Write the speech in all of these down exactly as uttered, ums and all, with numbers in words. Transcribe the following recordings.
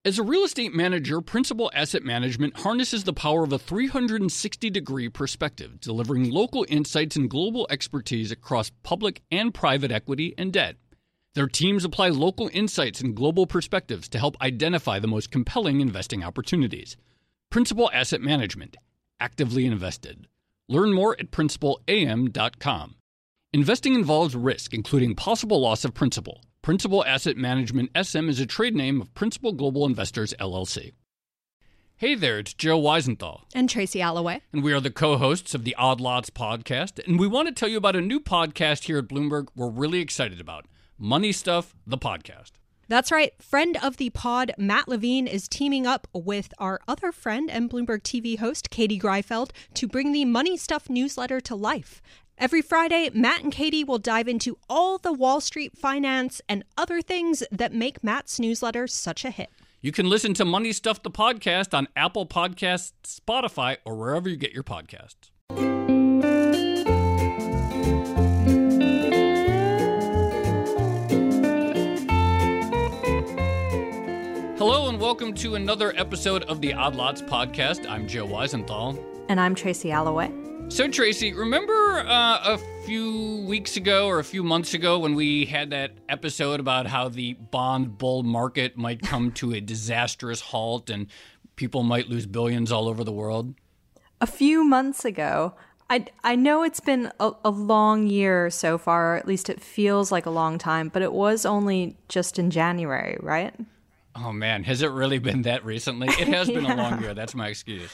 As a real estate manager, Principal Asset Management harnesses the power of a three hundred sixty degree perspective, delivering local insights and global expertise across public and private equity and debt. Their teams apply local insights and global perspectives to help identify the most compelling investing opportunities. Principal Asset Management. Actively invested. Learn more at principal a m dot com. Investing involves risk, including possible loss of principal. Principal Asset Management S M is a trade name of Principal Global Investors, L L C. Hey there, it's Joe Weisenthal. And Tracy Alloway. And we are the co-hosts of the Odd Lots podcast. And we want to tell you about a new podcast here at Bloomberg we're really excited about. Money Stuff, the podcast. That's right. Friend of the pod, Matt Levine, is teaming up with our other friend and Bloomberg T V host, Katie Greifeld, to bring the Money Stuff newsletter to life. Every Friday, Matt and Katie will dive into all the Wall Street finance and other things that make Matt's newsletter such a hit. You can listen to Money Stuff, the podcast on Apple Podcasts, Spotify, or wherever you get your podcasts. Hello and welcome to another episode of the Odd Lots podcast. I'm Joe Weisenthal. And I'm Tracy Alloway. So, Tracy, remember uh, a few weeks ago or a few months ago when we had that episode about how the bond bull market might come to a disastrous halt and people might lose billions all over the world? A few months ago. I, I know it's been a, a long year so far, or at least it feels like a long time, but it was only just in January, right? Oh, man. Has it really been that recently? It has been yeah. a long year. That's my excuse.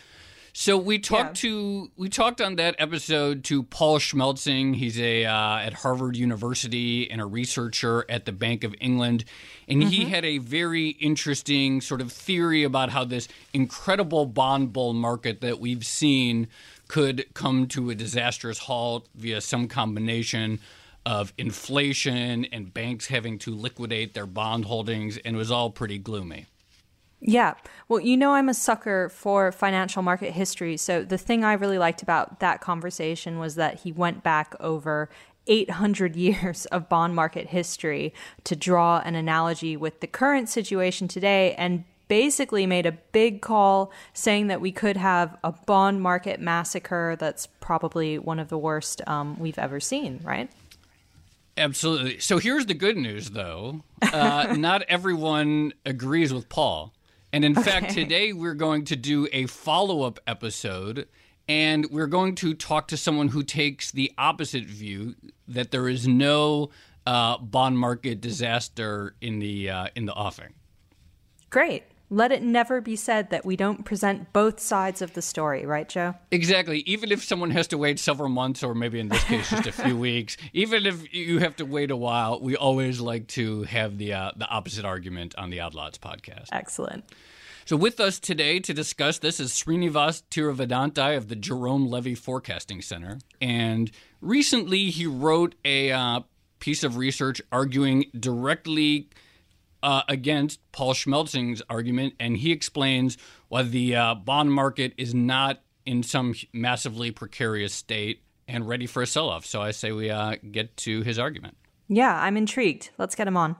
So we talked yeah. to we talked on that episode to Paul Schmelzing. He's a uh, at Harvard University and a researcher at the Bank of England, and mm-hmm. he had a very interesting sort of theory about how this incredible bond bull market that we've seen could come to a disastrous halt via some combination of inflation and banks having to liquidate their bond holdings, and it was all pretty gloomy. Yeah. Well, you know, I'm a sucker for financial market history. So the thing I really liked about that conversation was that he went back over eight hundred years of bond market history to draw an analogy with the current situation today and basically made a big call saying that we could have a bond market massacre that's probably one of the worst um, we've ever seen, right? Absolutely. So here's the good news, though. Uh, not everyone agrees with Paul. And in okay. fact, today we're going to do a follow-up episode, and we're going to talk to someone who takes the opposite view, that there is no uh, bond market disaster in the uh, in the offing. Great. Let it never be said that we don't present both sides of the story, right, Joe? Exactly. Even if someone has to wait several months, or maybe in this case just a few weeks, even if you have to wait a while, we always like to have the uh, the opposite argument on the Odd Lots podcast. Excellent. So with us today to discuss this is Srinivas Tiravedantai of the Jerome Levy Forecasting Center. And recently he wrote a uh, piece of research arguing directly Uh, against Paul Schmelzing's argument, and he explains why the uh, bond market is not in some massively precarious state and ready for a sell-off. So I say we uh, get to his argument. Yeah, I'm intrigued. Let's get him on.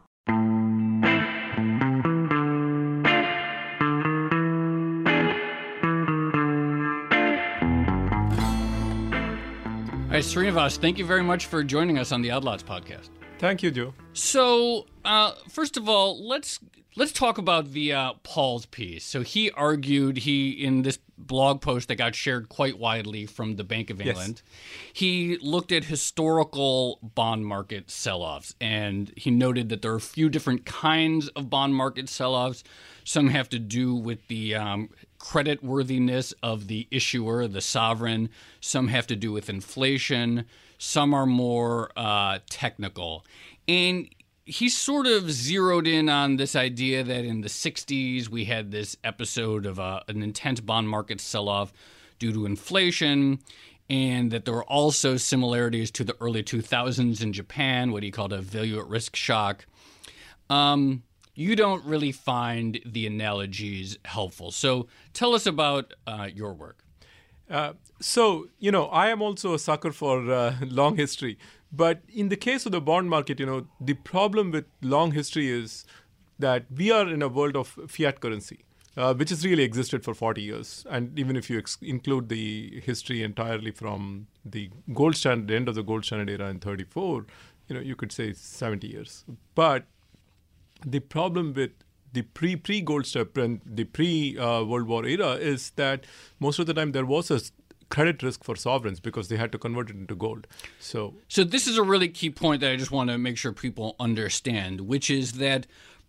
All right, Srinivas, thank you very much for joining us on the Odd Lots podcast. Thank you, Joe. So, uh, first of all, let's let's talk about the uh, Paul's piece. So he argued, he in this blog post that got shared quite widely from the Bank of England, yes. he looked at historical bond market sell-offs, and he noted that there are a few different kinds of bond market sell-offs. Some have to do with the um, creditworthiness of the issuer, the sovereign. Some have to do with inflation. Some are more uh, technical. And he sort of zeroed in on this idea that in the sixties we had this episode of a, an intense bond market sell-off due to inflation, and that there were also similarities to the early two thousands in Japan, what he called a value-at-risk shock. Um, you don't really find the analogies helpful. So tell us about uh, your work. Uh, so, you know, I am also a sucker for uh, long history. But in the case of the bond market, you know, the problem with long history is that we are in a world of fiat currency, uh, which has really existed for forty years. And even if you ex- include the history entirely from the gold standard, the end of the gold standard era in thirty-four, you know, you could say seventy years. But the problem with the pre pre gold standard, the pre uh, World War era, is that most of the time there was a credit risk for sovereigns because they had to convert it into gold. So, so this is a really key point that I just want to make sure people understand, which is that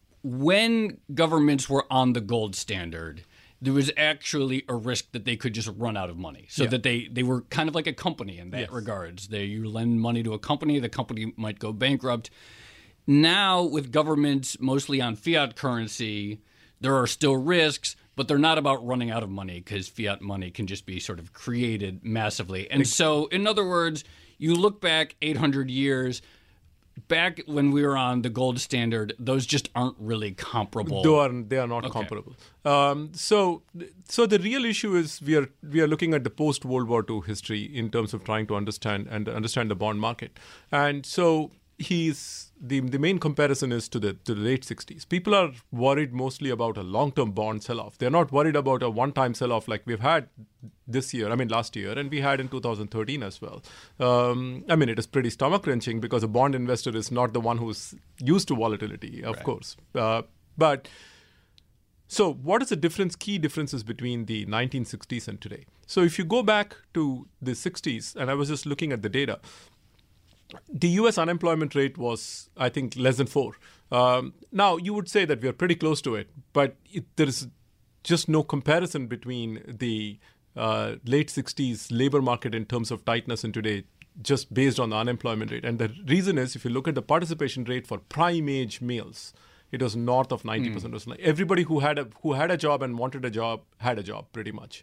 when governments were on the gold standard, there was actually a risk that they could just run out of money. So yeah. that they, they were kind of like a company in that yes. regards. They, you lend money to a company, the company might go bankrupt. Now, with governments mostly on fiat currency, there are still risks, but they're not about running out of money because fiat money can just be sort of created massively. And so, in other words, you look back eight hundred years, back when we were on the gold standard, those just aren't really comparable. They are, they are not okay. comparable. Um, so, so the real issue is we are we are looking at the post-World War Two history in terms of trying to understand and understand the bond market. And so he's the the main comparison is to the to the late sixties. People are worried mostly about a long-term bond sell-off. They're not worried about a one-time sell-off like we've had this year, I mean last year, and we had in two thousand thirteen as well. Um, I mean, it is pretty stomach-wrenching because a bond investor is not the one who's used to volatility, of right. course. Uh, but so what is the difference, key differences between the nineteen sixties and today? So if you go back to the sixties, and I was just looking at the data, the U S unemployment rate was, I think, less than four. Um, now, you would say that we are pretty close to it, but it, there is just no comparison between the uh, late sixties labor market in terms of tightness and today, just based on the unemployment rate. And the reason is, if you look at the participation rate for prime age males, it was north of ninety percent. Mm. It was like everybody who had a who had a job and wanted a job had a job, pretty much.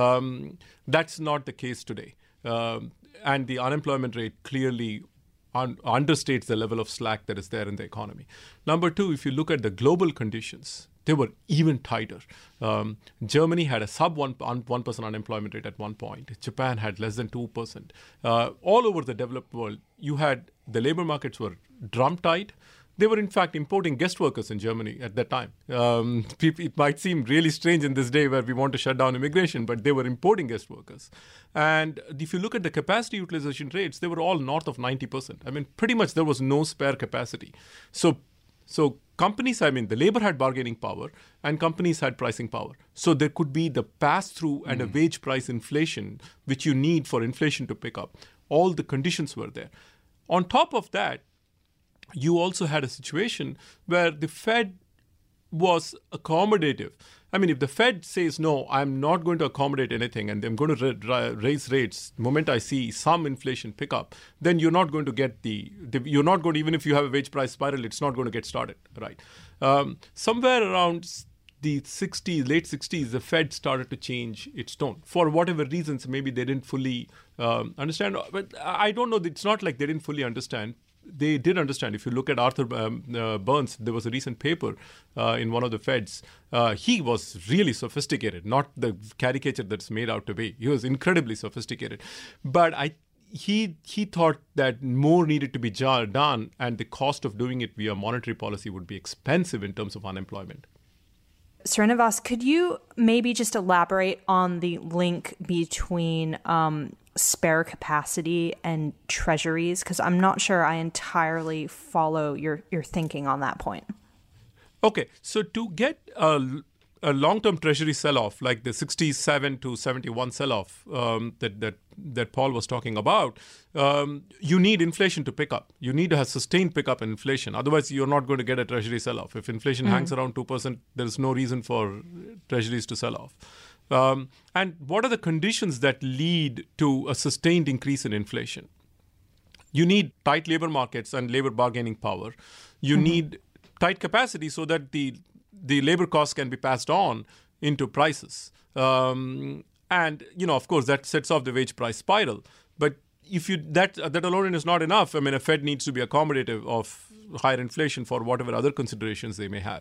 Um, that's not the case today. Um, and the unemployment rate clearly un- understates the level of slack that is there in the economy. Number two, if you look at the global conditions, they were even tighter. Um, Germany had a sub one percent unemployment rate at one point. Japan had less than two percent. Uh, all over the developed world, you had the labor markets were drum tight. They were, in fact, importing guest workers in Germany at that time. Um, it might seem really strange in this day where we want to shut down immigration, but they were importing guest workers. And if you look at the capacity utilization rates, they were all north of ninety percent. I mean, pretty much there was no spare capacity. So, so companies, I mean, the labor had bargaining power and companies had pricing power. So there could be the pass-through and mm. a wage price inflation, which you need for inflation to pick up. All the conditions were there. On top of that, you also had a situation where the Fed was accommodative. I mean, if the Fed says, no, I'm not going to accommodate anything and I'm going to ra- raise rates the moment I see some inflation pick up, then you're not going to get the, the you're not going to, even if you have a wage price spiral, it's not going to get started, right? Um, somewhere around the sixties, late sixties, the Fed started to change its tone. For whatever reasons, maybe they didn't fully um, understand. But I don't know. It's not like they didn't fully understand. They did understand. If you look at Arthur um, uh, Burns, there was a recent paper uh, in one of the Feds. Uh, he was really sophisticated, not the caricature that's made out to be. He was incredibly sophisticated. But I, he he thought that more needed to be done, and the cost of doing it via monetary policy would be expensive in terms of unemployment. Srinivas, could you maybe just elaborate on the link between um, spare capacity and treasuries? Because I'm not sure I entirely follow your, your thinking on that point. Okay, so to get a, a long-term treasury sell-off, like the sixty-seven to seventy-one sell-off um, that, that that Paul was talking about, um, you need inflation to pick up. You need to have sustained pickup in inflation. Otherwise, you're not going to get a treasury sell-off. If inflation mm. hangs around two percent, there is no reason for treasuries to sell off. Um, and what are the conditions that lead to a sustained increase in inflation? You need tight labor markets and labor bargaining power. You mm-hmm. need tight capacity so that the the labor costs can be passed on into prices. Um, and, you know, of course, that sets off the wage price spiral. But if you that that alone is not enough. I mean, a Fed needs to be accommodative of higher inflation for whatever other considerations they may have.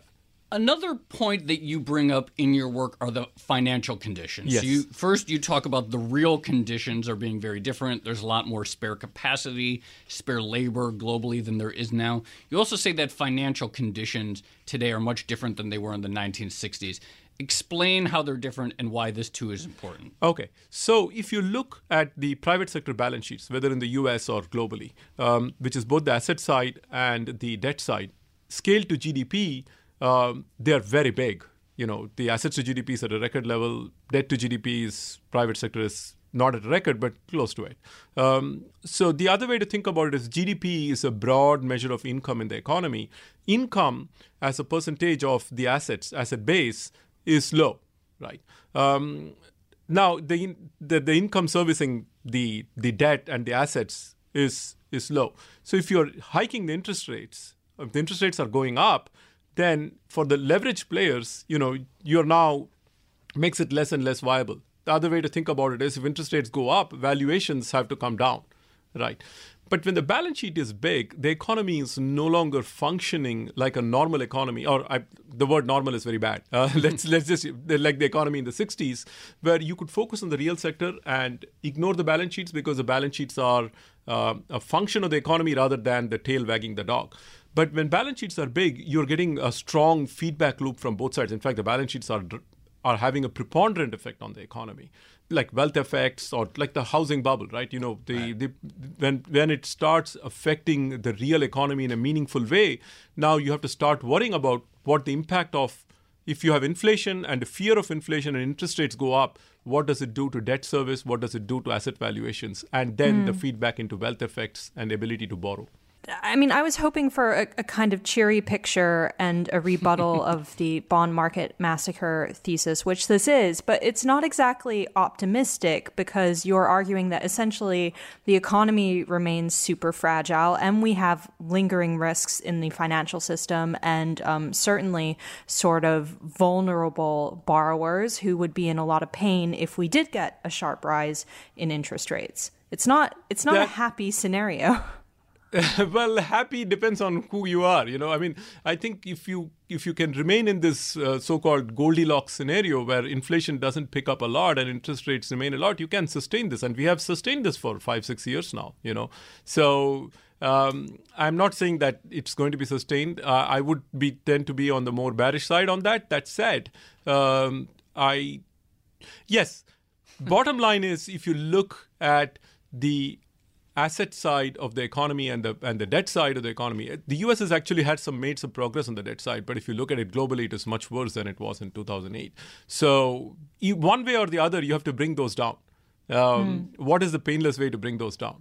Another point that you bring up in your work are the financial conditions. Yes. So you, first, you talk about the real conditions are being very different. There's a lot more spare capacity, spare labor globally than there is now. You also say that financial conditions today are much different than they were in the nineteen sixties. Explain how they're different and why this too is important. Okay. So if you look at the private sector balance sheets, whether in the U S or globally, um, which is both the asset side and the debt side, scale to G D P, um, they are very big. You know, the assets to G D P is at a record level. Debt to G D P is, private sector is not at a record, but close to it. Um, so the other way to think about it is G D P is a broad measure of income in the economy. Income as a percentage of the assets, asset base, is low, right? Um, now, the, the the income servicing the the debt and the assets is is low. So if you're hiking the interest rates, if the interest rates are going up, then for the leveraged players, you know, you're now makes it less and less viable. The other way to think about it is if interest rates go up, valuations have to come down, right? But when the balance sheet is big, the economy is no longer functioning like a normal economy. Or I, the word "normal" is very bad. Uh, let's let's just like the economy in the sixties, where you could focus on the real sector and ignore the balance sheets because the balance sheets are uh, a function of the economy rather than the tail wagging the dog. But when balance sheets are big, you're getting a strong feedback loop from both sides. In fact, the balance sheets are are having a preponderant effect on the economy, like wealth effects or like the housing bubble, right? You know, the, right. the when when it starts affecting the real economy in a meaningful way, now you have to start worrying about what the impact of, if you have inflation and the fear of inflation and interest rates go up, what does it do to debt service? What does it do to asset valuations? And then mm. the feedback into wealth effects and ability to borrow. I mean, I was hoping for a, a kind of cheery picture and a rebuttal of the bond market massacre thesis, which this is, but it's not exactly optimistic because you're arguing that essentially the economy remains super fragile and we have lingering risks in the financial system and um, certainly sort of vulnerable borrowers who would be in a lot of pain if we did get a sharp rise in interest rates. It's not, it's not that- a happy scenario. Well, happy depends on who you are. You know, I mean, I think if you if you can remain in this uh, so-called Goldilocks scenario where inflation doesn't pick up a lot and interest rates remain a lot, you can sustain this. And we have sustained this for five, six years now, you know. So um, I'm not saying that it's going to be sustained. Uh, I would be tend to be on the more bearish side on that. That said, um, I, yes, bottom line is if you look at the asset side of the economy and the and the debt side of the economy, the U S has actually had some made some progress on the debt side, but if you look at it globally, it is much worse than it was in two thousand eight. So you, one way or the other, you have to bring those down. Um, mm. What is the painless way to bring those down?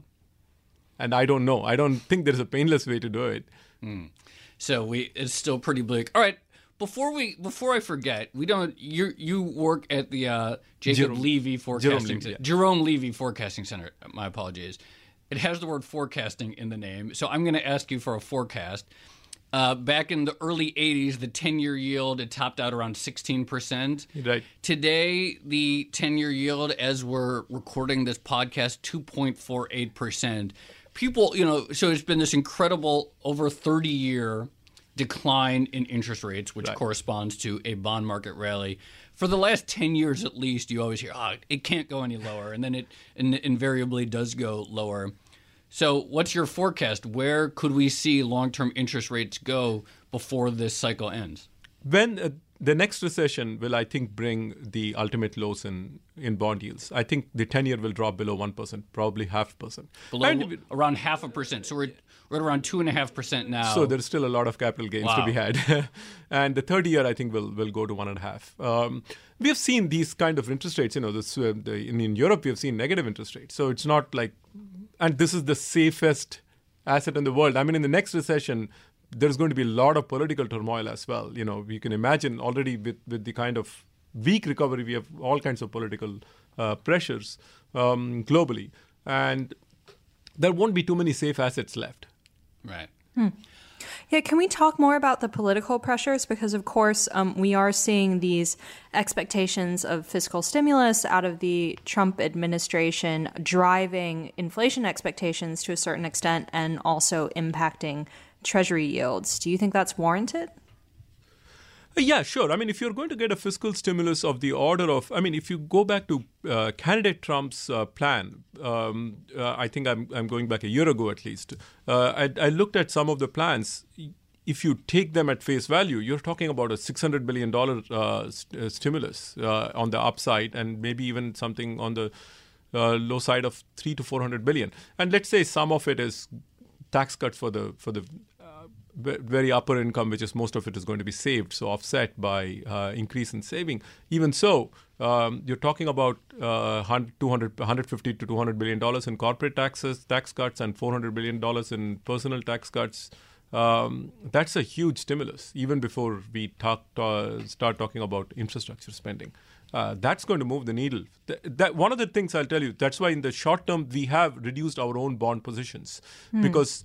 And I don't know. I don't think there's a painless way to do it. Mm. So we it's still pretty bleak. All right. Before we, before I forget, we don't. You you work at the uh, Jacob Jerome, Levy Forecasting Jerome, yeah. Jerome Levy Forecasting Center. My apologies. It has the word forecasting in the name, so I'm going to ask you for a forecast. Uh, back in the early eighties, the ten-year yield had topped out around sixteen percent. Right. Today, the ten-year yield, as we're recording this podcast, two point four eight percent. People, you know, so it's been this incredible over thirty-year decline in interest rates, which right. corresponds to a bond market rally. For the last ten years at least, you always hear, oh, it can't go any lower. And then it in- invariably does go lower. So what's your forecast? Where could we see long-term interest rates go before this cycle ends? When uh, the next recession will, I think, bring the ultimate lows in, in bond yields. I think the ten-year will drop below one percent, probably half percent. Below and, around half a percent. So we're we're at around two point five percent now. So there's still a lot of capital gains wow. to be had. And the thirty-year, I think, will will go to one point five. Um, we have seen these kind of interest rates. You know, this, uh, the, in, in Europe, we have seen negative interest rates. So it's not like, and this is the safest asset in the world. I mean, in the next recession, there's going to be a lot of political turmoil as well. You know, you can imagine already with, with the kind of weak recovery, we have all kinds of political uh, pressures um, globally. And there won't be too many safe assets left. Right. Hmm. Yeah, can we talk more about the political pressures? Because, of course, um, we are seeing these expectations of fiscal stimulus out of the Trump administration driving inflation expectations to a certain extent and also impacting Treasury yields. Do you think that's warranted? Yeah, sure. I mean, if you're going to get a fiscal stimulus of the order of, I mean, if you go back to uh, candidate Trump's uh, plan, um, uh, I think I'm, I'm going back a year ago at least, uh, I, I looked at some of the plans. If you take them at face value, you're talking about a six hundred billion dollars uh, st- uh, stimulus uh, on the upside, and maybe even something on the uh, low side of three to four hundred billion. And let's say some of it is tax cuts for the for the uh, very upper income, which is most of it is going to be saved, so offset by uh, increase in saving. Even so, um, you're talking about uh, two hundred, one hundred fifty to two hundred billion dollars in corporate taxes, tax cuts, and four hundred billion dollars in personal tax cuts. Um, that's a huge stimulus, even before we talk, uh, start talking about infrastructure spending. Uh, that's going to move the needle. Th- that one of the things I'll tell you, that's why in the short term, we have reduced our own bond positions mm. because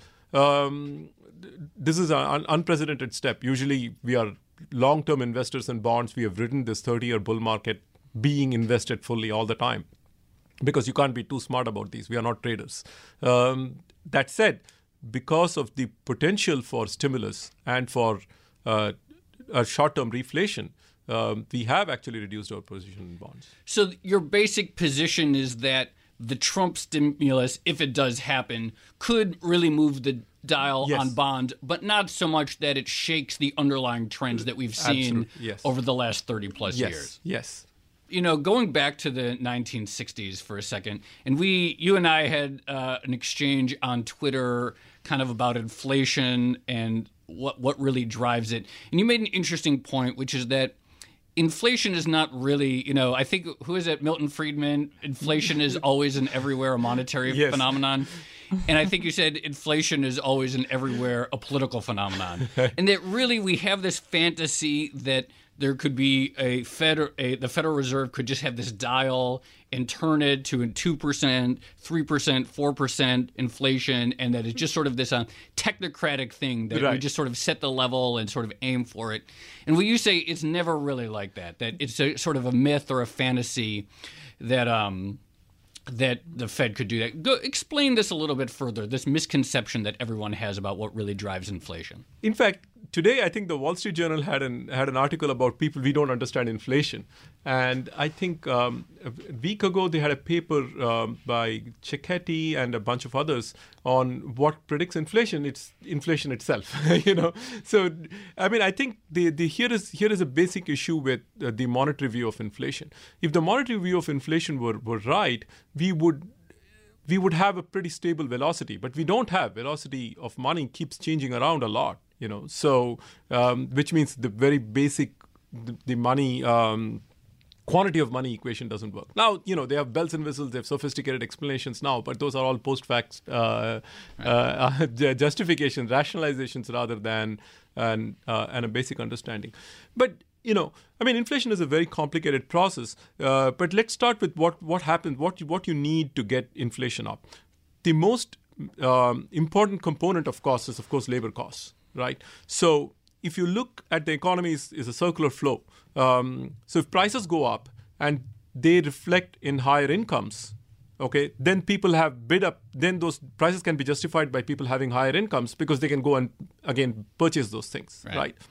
um, th- this is an un- unprecedented step. Usually we are long-term investors in bonds. We have ridden this thirty-year bull market being invested fully all the time because you can't be too smart about these. We are not traders. Um, that said, because of the potential for stimulus and for uh, a short-term reflation, um, we have actually reduced our position in bonds. So your basic position is that the Trump stimulus, if it does happen, could really move the dial yes. on bond, but not so much that it shakes the underlying trends that we've seen yes. over the last thirty plus yes. years. Yes. You know, going back to the nineteen sixties for a second, and we, you and I had uh, an exchange on Twitter kind of about inflation and what what really drives it. And you made an interesting point, which is that inflation is not really, you know, I think, who is it, Milton Friedman? Inflation is always and everywhere a monetary yes. phenomenon. And I think you said inflation is always and everywhere a political phenomenon. And that really we have this fantasy that there could be a Fed, a, the Federal Reserve could just have this dial and turn it to a two percent, three percent, four percent inflation, and that it's just sort of this uh, technocratic thing that right. we just sort of set the level and sort of aim for it. And when you say it's never really like that, that it's a sort of a myth or a fantasy that um, that the Fed could do that. Go, explain this a little bit further, this misconception that everyone has about what really drives inflation. In fact, today I think the Wall Street Journal had an had an article about people we don't understand inflation. And I think um, a week ago they had a paper um, by Cecchetti and a bunch of others on what predicts inflation. It's inflation itself, you know. So, I mean, I think the, the here is here is a basic issue with uh, the monetary view of inflation. If the monetary view of inflation were, were right, we would we would have a pretty stable velocity. But we don't have. Velocity of money keeps changing around a lot, you know. So, um, which means the very basic, the, the money... Um, quantity of money equation doesn't work. Now, you know, they have bells and whistles, they have sophisticated explanations now, but those are all post-fact uh, right. uh, justifications, rationalizations rather than an, uh, and a basic understanding. But, you know, I mean, inflation is a very complicated process, uh, but let's start with what, what happens, what you, what you need to get inflation up. The most um, important component of costs is, of course, labor costs, right? So if you look at the economy, is, is a circular flow. Um, so if prices go up and they reflect in higher incomes, okay, then people have bid up, then those prices can be justified by people having higher incomes because they can go and, again, purchase those things, right? right?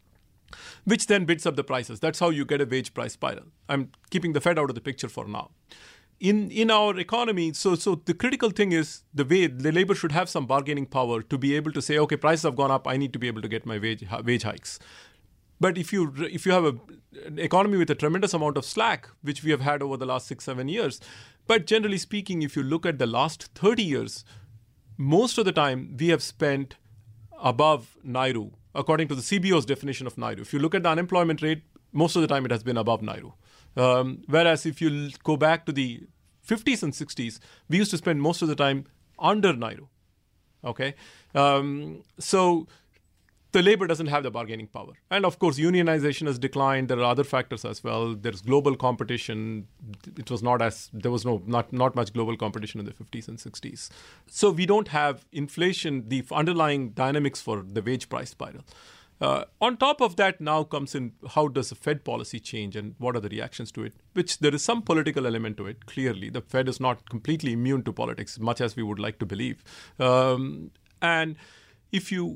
Which then bids up the prices. That's how you get a wage price spiral. I'm keeping the Fed out of the picture for now. In in our economy, so so the critical thing is the way the labor should have some bargaining power to be able to say, okay, prices have gone up, I need to be able to get my wage wage hikes. But if you if you have a, an economy with a tremendous amount of slack, which we have had over the last six, seven years, but generally speaking, if you look at the last thirty years, most of the time we have spent above Nairu, according to the C B O's definition of Nairu. If you look at the unemployment rate, most of the time it has been above Nairu. Um, whereas if you go back to the fifties and sixties, we used to spend most of the time under Nairu. Okay, um, so the labor doesn't have the bargaining power, and of course, unionization has declined. There are other factors as well. There's global competition. It was not as there was no not not much global competition in the fifties and sixties. So we don't have inflation, the underlying dynamics for the wage price spiral. Uh, on top of that, now comes in how does the Fed policy change and what are the reactions to it, which there is some political element to it, clearly. The Fed is not completely immune to politics, much as we would like to believe. Um, and if you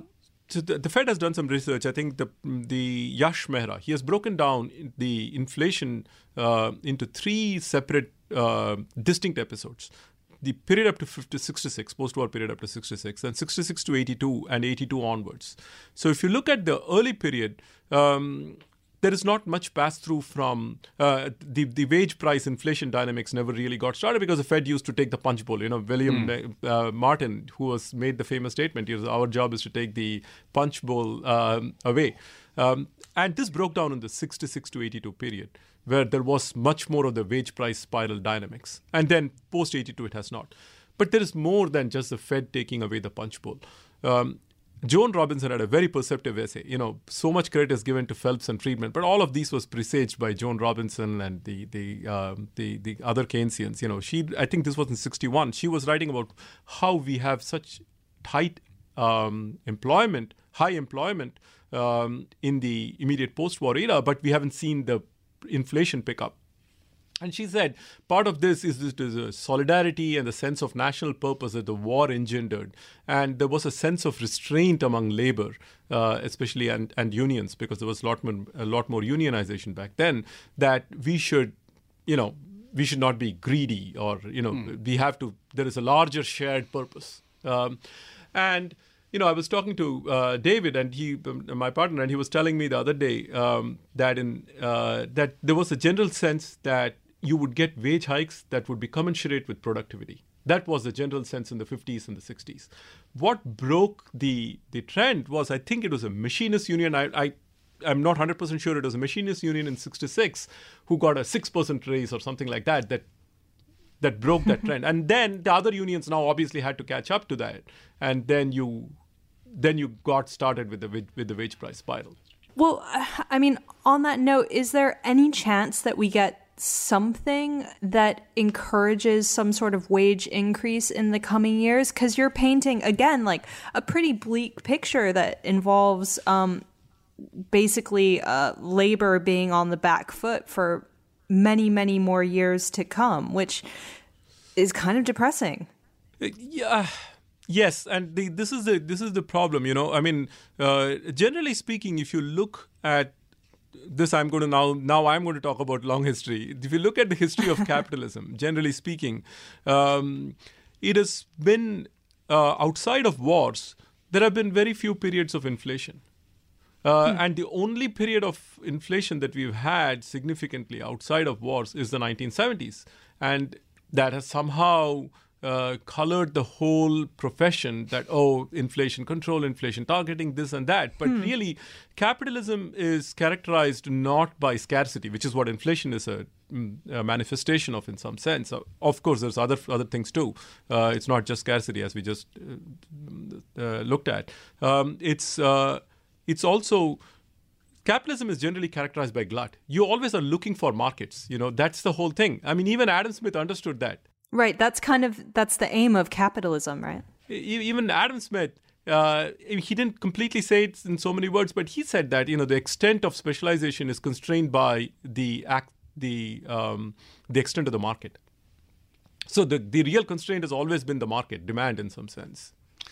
so the, the Fed has done some research. I think the the Yash Mehra, he has broken down the inflation uh, into three separate uh, distinct episodes. The period up to fifty, sixty-six, post-war period up to sixty-six, and sixty-six to eighty-two, and eighty-two onwards. So if you look at the early period, um, there is not much pass-through from uh, the, the wage price inflation dynamics never really got started because the Fed used to take the punch bowl. You know, William mm. uh, Martin, who was made the famous statement, was, our job is to take the punch bowl um, away. Um, and this broke down in the sixty-six to eighty-two period, where there was much more of the wage price spiral dynamics. And then post eighty-two, it has not. But there is more than just the Fed taking away the punch bowl. Um, Joan Robinson had a very perceptive essay. You know, so much credit is given to Phelps and Friedman, but all of these was presaged by Joan Robinson and the the um, the, the other Keynesians. You know, she I think this was in sixty-one. She was writing about how we have such tight um, employment, high employment um, in the immediate post-war era, but we haven't seen the inflation pick up. And she said, part of this is the solidarity and the sense of national purpose that the war engendered. And there was a sense of restraint among labor, uh, especially and, and unions, because there was a lot more, a lot more unionization back then, that we should, you know, we should not be greedy or, you know, mm. we have to, there is a larger shared purpose. Um, and, you know, I was talking to uh, David, and he, my partner, and he was telling me the other day um, that in uh, that there was a general sense that you would get wage hikes that would be commensurate with productivity. That was the general sense in the fifties and the sixties. What broke the the trend was, I think it was a machinist union. I, I, I'm not one hundred percent sure it was a machinist union in sixty-six who got a six percent raise or something like that, that that broke that trend. And then the other unions now obviously had to catch up to that. And then you then you got started with the with the wage price spiral. Well, I mean, on that note, is there any chance that we get something that encourages some sort of wage increase in the coming years? Because you're painting, again, like a pretty bleak picture that involves um, basically uh, labor being on the back foot for many, many more years to come, which is kind of depressing. Yeah. Yes, and the, this is the this is the problem. You know, I mean, uh, generally speaking, if you look at this, I'm going to now now I'm going to talk about long history. If you look at the history of capitalism, generally speaking, um, it has been uh, outside of wars. There have been very few periods of inflation, uh, hmm. and the only period of inflation that we've had significantly outside of wars is the nineteen seventies, and that has somehow Uh, colored the whole profession that, oh, inflation control, inflation targeting, this and that. But hmm. really, capitalism is characterized not by scarcity, which is what inflation is a, a manifestation of in some sense. So, of course, there's other other things too. Uh, it's not just scarcity, as we just uh, uh, looked at. Um, it's uh, it's also... Capitalism is generally characterized by glut. You always are looking for markets. You know, that's the whole thing. I mean, even Adam Smith understood that. Right. That's kind of, that's the aim of capitalism, right? Even Adam Smith, uh, he didn't completely say it in so many words, but he said that, you know, the extent of specialization is constrained by the act, the um, the extent of the market. So the, the real constraint has always been the market, demand in some sense.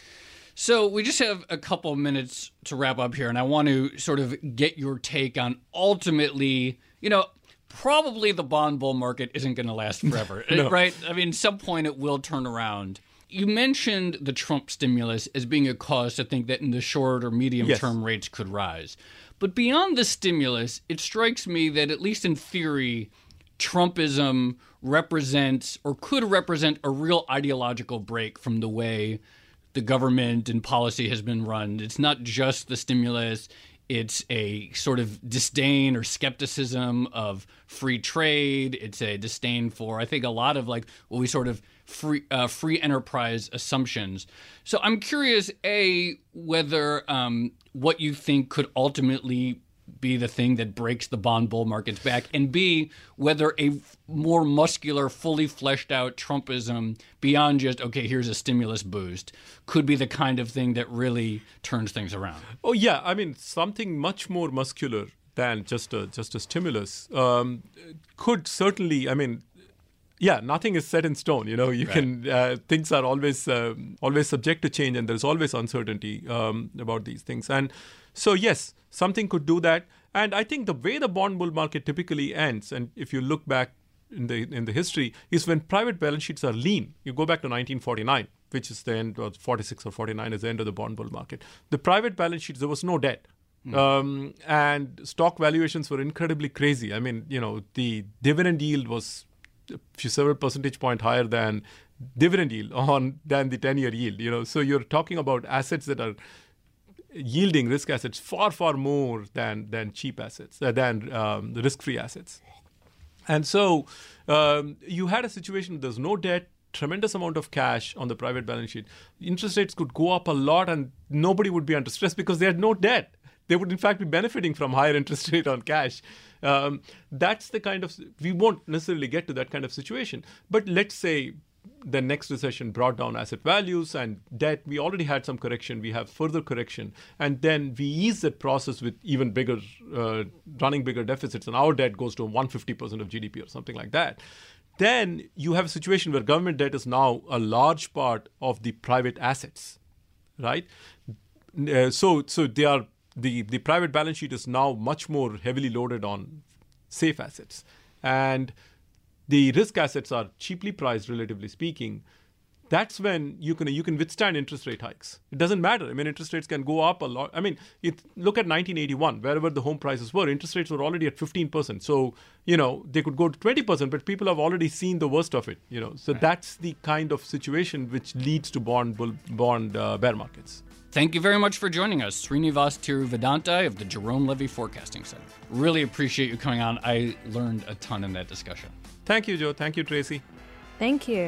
So we just have a couple of minutes to wrap up here, and I want to sort of get your take on ultimately, you know, probably the bond bull market isn't going to last forever, no. right? I mean, at some point it will turn around. You mentioned the Trump stimulus as being a cause to think that in the short or medium yes. term rates could rise. But beyond the stimulus, it strikes me that at least in theory, Trumpism represents or could represent a real ideological break from the way the government and policy has been run. It's not just the stimulus. It's a sort of disdain or skepticism of free trade. It's a disdain for, I think, a lot of like what we sort of free uh, free enterprise assumptions. So I'm curious, A, whether um, what you think could ultimately be the thing that breaks the bond bull markets back, and B, whether a more muscular, fully fleshed out Trumpism beyond just, okay, here's a stimulus boost, could be the kind of thing that really turns things around. Oh, yeah. I mean, something much more muscular than just a, just a stimulus um, could certainly, I mean, Yeah, nothing is set in stone. You know, you Right. can uh, things are always um, always subject to change, and there's always uncertainty um, about these things. And so, yes, something could do that. And I think the way the bond bull market typically ends, and if you look back in the in the history, is when private balance sheets are lean. You go back to nineteen forty-nine, which is the end, or forty-six or forty-nine is the end of the bond bull market. The private balance sheets, there was no debt. Mm. Um, and stock valuations were incredibly crazy. I mean, you know, the dividend yield was a few several percentage point higher than dividend yield on than the ten-year yield. You know, so you're talking about assets that are yielding risk assets far, far more than than cheap assets, uh, than um, the risk-free assets. And so um, you had a situation where there's no debt, tremendous amount of cash on the private balance sheet. Interest rates could go up a lot and nobody would be under stress because they had no debt. They would, in fact, be benefiting from higher interest rate on cash. Um, that's the kind of, we won't necessarily get to that kind of situation. But let's say the next recession brought down asset values and debt. We already had some correction. We have further correction. And then we ease that process with even bigger, uh, running bigger deficits. And our debt goes to one hundred fifty percent of G D P or something like that. Then you have a situation where government debt is now a large part of the private assets, right? Uh, so so they are the, the private balance sheet is now much more heavily loaded on safe assets. And the risk assets are cheaply priced, relatively speaking. That's when you can you can withstand interest rate hikes. It doesn't matter. I mean, interest rates can go up a lot. I mean, it, look at nineteen eighty-one, wherever the home prices were, interest rates were already at fifteen percent. So, you know, they could go to twenty percent, but people have already seen the worst of it, you know. So right. That's the kind of situation which leads to bond bull, bond uh, bear markets. Thank you very much for joining us, Srinivas Tiruvedanta of the Jerome Levy Forecasting Center. Really appreciate you coming on. I learned a ton in that discussion. Thank you, Joe. Thank you, Tracy. Thank you.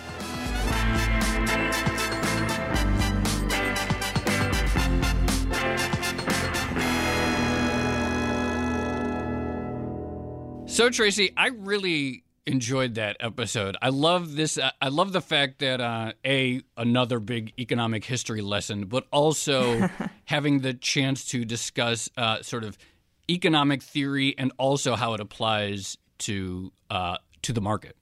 So, Tracy, I really enjoyed that episode. I love this. Uh, I love the fact that uh, a another big economic history lesson, but also having the chance to discuss uh, sort of economic theory and also how it applies to uh, to the market.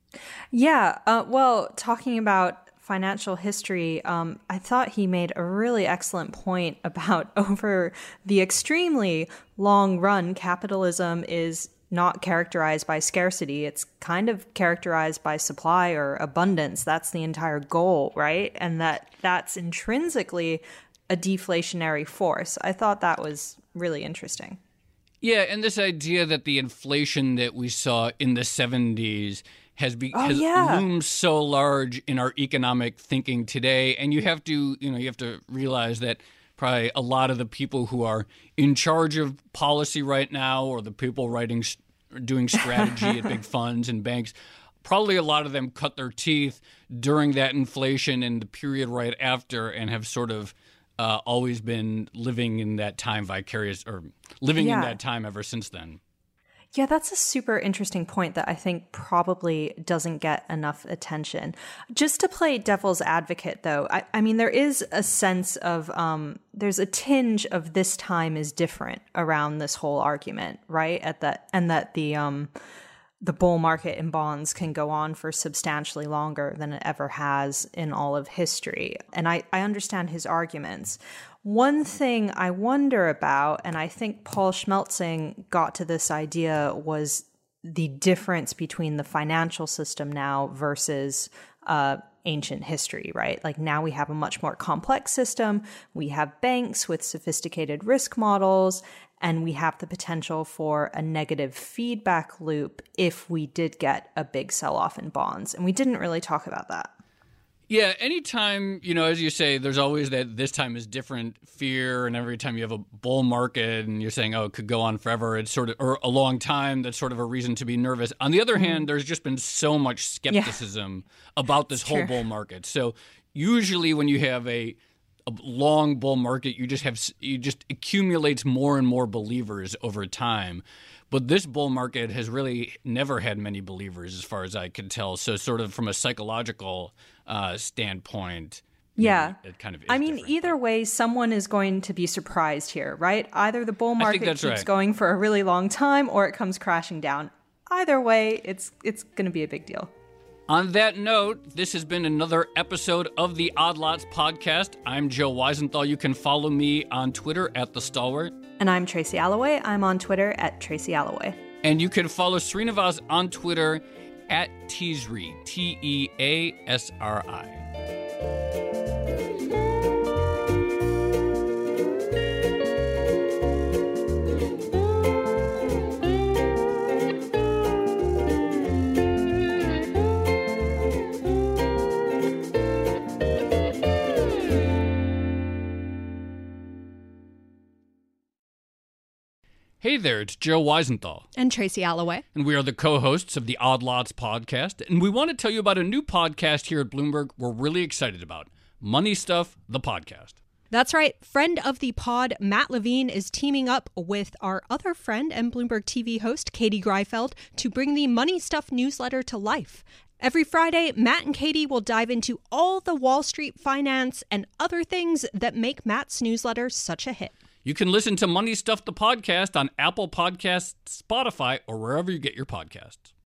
Yeah. Uh, well, talking about financial history, um, I thought he made a really excellent point about over the extremely long run, capitalism is not characterized by scarcity. It's kind of characterized by supply or abundance. That's the entire goal, right? And that that's intrinsically a deflationary force. I thought that was really interesting. Yeah, and this idea that the inflation that we saw in the seventies has be, oh, has yeah. loomed so large in our economic thinking today, and you have to, you know, you have to realize that probably a lot of the people who are in charge of policy right now, or the people writing, doing strategy at big funds and banks, probably a lot of them cut their teeth during that inflation and the period right after, and have sort of uh, always been living in that time vicarious, or living yeah. in that time ever since then. Yeah, that's a super interesting point that I think probably doesn't get enough attention. Just to play devil's advocate, though, I, I mean, there is a sense of, um, there's a tinge of this time is different around this whole argument, right? At that, and that the um, the bull market in bonds can go on for substantially longer than it ever has in all of history. And I, I understand his arguments. One thing I wonder about, and I think Paul Schmelzing got to this idea, was the difference between the financial system now versus uh, ancient history, right? Like now we have a much more complex system. We have banks with sophisticated risk models, and we have the potential for a negative feedback loop if we did get a big sell-off in bonds. And we didn't really talk about that. Yeah, anytime, you know, as you say, there's always that this time is different fear, and every time you have a bull market and you're saying, oh, it could go on forever, it's sort of, or a long time, that's sort of a reason to be nervous. On the other mm-hmm. hand, there's just been so much skepticism yeah. about this it's whole true. bull market. So usually when you have a, a long bull market, you just have, you just accumulates more and more believers over time. But this bull market has really never had many believers, as far as I can tell. So sort of from a psychological uh, standpoint, yeah, it kind of is I mean, different. Either way, someone is going to be surprised here, right? Either the bull market keeps right. going for a really long time or it comes crashing down. either way, it's it's going to be a big deal. On that note, this has been another episode of the Odd Lots podcast. I'm Joe Weisenthal. You can follow me on Twitter at The Stalwart. And I'm Tracy Alloway. I'm on Twitter at Tracy Alloway. And you can follow Srinivas on Twitter at Teasri, T E A S R I. Hey there, it's Joe Weisenthal. And Tracy Alloway. And we are the co-hosts of the Odd Lots podcast. And we want to tell you about a new podcast here at Bloomberg we're really excited about. Money Stuff, the podcast. That's right. Friend of the pod, Matt Levine, is teaming up with our other friend and Bloomberg T V host, Katie Greifeld, to bring the Money Stuff newsletter to life. Every Friday, Matt and Katie will dive into all the Wall Street finance and other things that make Matt's newsletter such a hit. You can listen to Money Stuff, the podcast on Apple Podcasts, Spotify, or wherever you get your podcasts.